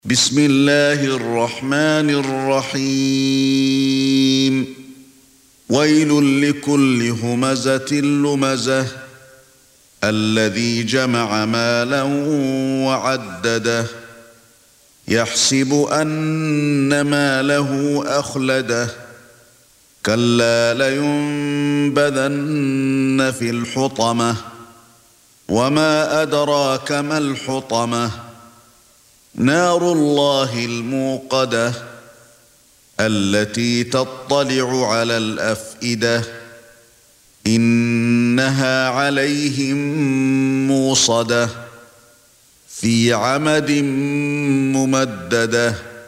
بسم الله الرحمن الرحيم ويل لكل همزة لمزة الذي جمع مالا وعدده يحسب أن ماله أخلده كلا لينبذن في الحطمة وما أدراك ما الحطمة نار الله الموقدة التي تطلع على الأفئدة إنها عليهم موصدة في عمد ممددة.